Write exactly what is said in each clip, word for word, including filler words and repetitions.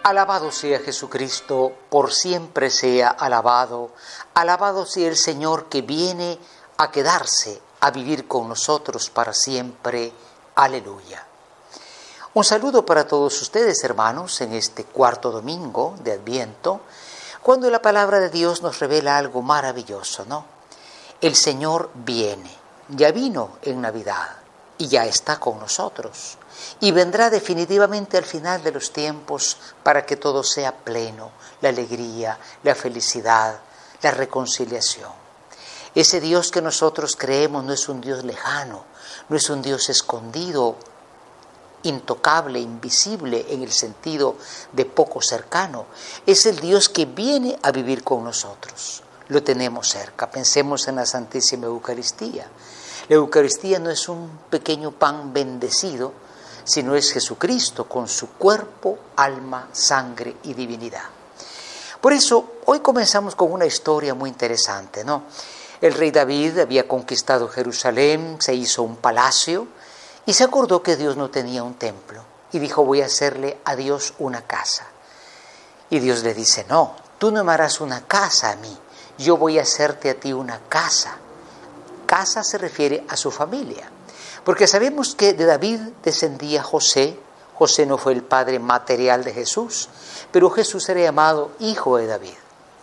Alabado sea Jesucristo, por siempre sea alabado. Alabado sea el Señor que viene a quedarse, a vivir con nosotros para siempre. Aleluya. Un saludo para todos ustedes, hermanos, en este cuarto domingo de Adviento, cuando la palabra de Dios nos revela algo maravilloso, ¿no? El Señor viene, ya vino en Navidad y ya está con nosotros. Y vendrá definitivamente al final de los tiempos para que todo sea pleno, la alegría, la felicidad, la reconciliación. Ese Dios que nosotros creemos no es un Dios lejano, no es un Dios escondido, intocable, invisible en el sentido de poco cercano. Es el Dios que viene a vivir con nosotros. Lo tenemos cerca. Pensemos en la Santísima Eucaristía. La Eucaristía no es un pequeño pan bendecido, sino es Jesucristo con su cuerpo, alma, sangre y divinidad. Por eso, hoy comenzamos con una historia muy interesante, ¿no? El rey David había conquistado Jerusalén, se hizo un palacio y se acordó que Dios no tenía un templo. Y dijo, voy a hacerle a Dios una casa. Y Dios le dice, no, tú no me harás una casa a mí, yo voy a hacerte a ti una casa. Casa se refiere a su familia. Porque sabemos que de David descendía José. José no fue el padre material de Jesús, pero Jesús era llamado hijo de David.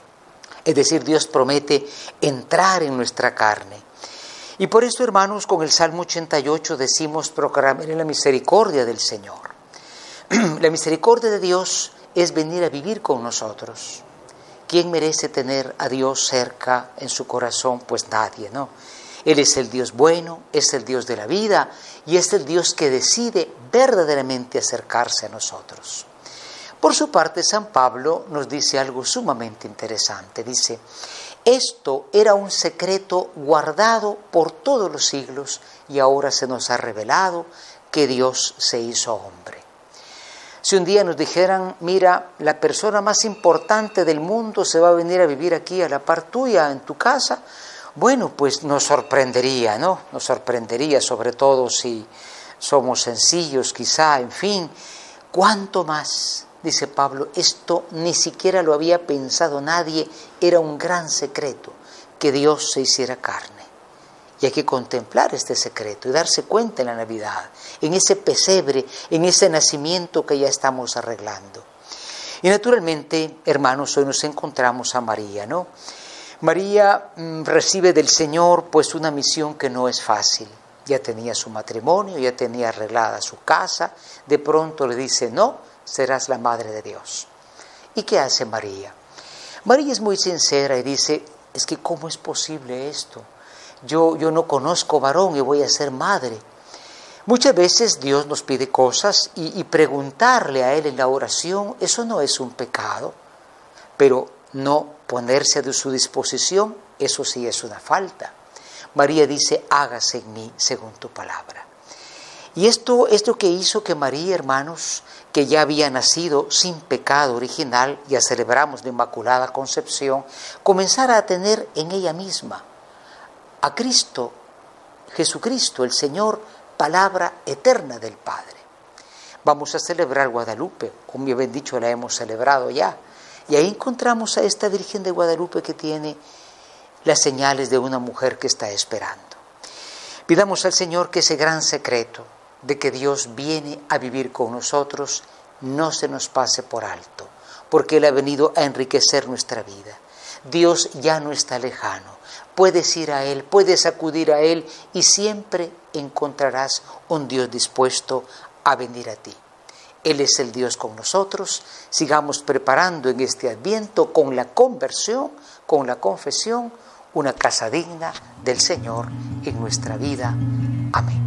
Es decir, Dios promete entrar en nuestra carne. Y por eso, hermanos, con el Salmo ochenta y ocho decimos, proclamar la misericordia del Señor. La misericordia de Dios es venir a vivir con nosotros. ¿Quién merece tener a Dios cerca en su corazón? Pues nadie, ¿no? Él es el Dios bueno, es el Dios de la vida y es el Dios que decide verdaderamente acercarse a nosotros. Por su parte, San Pablo nos dice algo sumamente interesante. Dice, esto era un secreto guardado por todos los siglos y ahora se nos ha revelado que Dios se hizo hombre. Si un día nos dijeran, mira, la persona más importante del mundo se va a venir a vivir aquí a la par tuya, en tu casa, bueno, pues nos sorprendería, ¿no? Nos sorprendería, sobre todo si somos sencillos, quizá, en fin. ¿Cuánto más? Dice Pablo, esto ni siquiera lo había pensado nadie, era un gran secreto, que Dios se hiciera carne. Y hay que contemplar este secreto y darse cuenta en la Navidad, en ese pesebre, en ese nacimiento que ya estamos arreglando. Y naturalmente, hermanos, hoy nos encontramos a María, ¿no? María mmm, recibe del Señor pues una misión que no es fácil. Ya tenía su matrimonio, ya tenía arreglada su casa, de pronto le dice, no, serás la madre de Dios. ¿Y qué hace María? María es muy sincera y dice, es que ¿cómo es posible esto? Yo, yo no conozco varón y voy a ser madre. Muchas veces Dios nos pide cosas y, y preguntarle a Él en la oración, eso no es un pecado, pero no ponerse a su disposición, eso sí es una falta. María dice, hágase en mí según tu palabra. Y esto es lo que hizo que María, hermanos, que ya había nacido sin pecado original, ya celebramos la Inmaculada Concepción, comenzara a tener en ella misma a Cristo, Jesucristo, el Señor, palabra eterna del Padre. Vamos a celebrar Guadalupe, como bien dicho, la hemos celebrado ya. Y ahí encontramos a esta Virgen de Guadalupe que tiene las señales de una mujer que está esperando. Pidamos al Señor que ese gran secreto de que Dios viene a vivir con nosotros no se nos pase por alto, porque Él ha venido a enriquecer nuestra vida. Dios ya no está lejano. Puedes ir a Él, puedes acudir a Él y siempre encontrarás un Dios dispuesto a venir a ti. Él es el Dios con nosotros. Sigamos preparando en este Adviento con la conversión, con la confesión, una casa digna del Señor en nuestra vida. Amén.